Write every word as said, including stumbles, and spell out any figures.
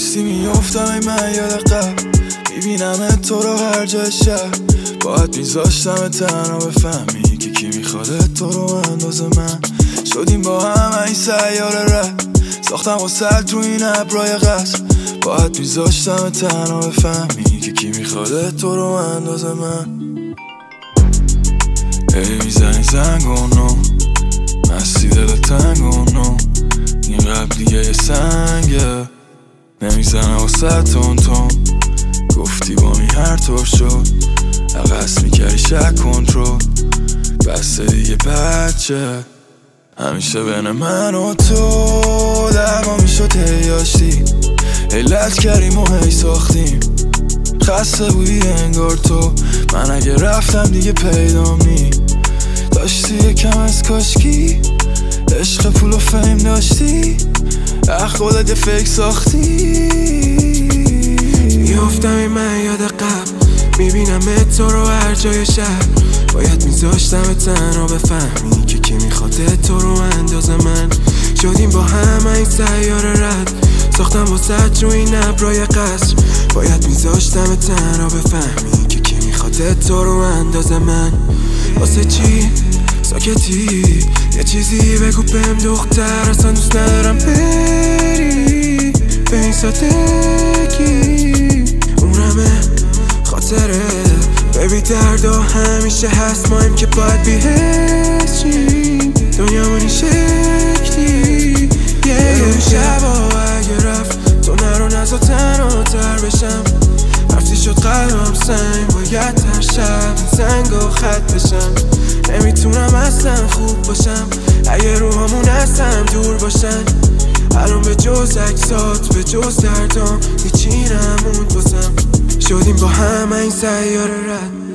گفتی میافتم ای من یاد قبل، میبینم تو رو هر جای شهر. باید میذاشتم تنها بفهمی که کی میخواد تو رو انداز من. شدیم با هم این سیاره رد، ساختم واسه تو این ابرای قصر. باید میذاشتم تنها بفهمی که کی میخواد تو رو انداز من. ای میزنی زنگونو مستی دل تنگونو، این قبل دیگه یه سنگه نمیزنه واسه تون تون. گفتی با می هر طور شد عقص میکردی شک کنترل، بسته دیگه بچه همیشه بین من و تو درما میشد هیاشتی. علت کردیم و هی ساختیم، خسته بودی انگار تو. من اگه رفتم دیگه پیدا می داشتی یکم از کاشکی، عشق پول و فیم داشتی، اخ خودت یه فکر ساختی. میافتم این من یاد قبل، میبینم تو رو هر جای شهر. باید میذاشتم تنها بفهمی که کی میخواد تو رو انداز من. شدیم با هم این سیاره رد، ساختم واسه رو این ابرای قصر. باید میذاشتم تنها بفهمی که کی میخواد تو رو انداز من. واسه چی ساکتی؟ یه چیزی بگو بهم دختر، اصلا دوست ندارم بری به این سادگی. عمرمه خاطره ببی دردا همیشه هست، مایم که باید بیهشیم دنیا منی شکلی. یه یه شبا اگه رفت تو نرو نزا تنها تر بشم. رفتی شد قلبم سنگ، باید تر شب این سنگا خط بشم. نمیتونم اصلا خوب باشم اگه روحامون اصلا دور باشن. الان به جز اکسات به جز دردام هیچی نموند بازم. شدیم با هم این سیاره رد،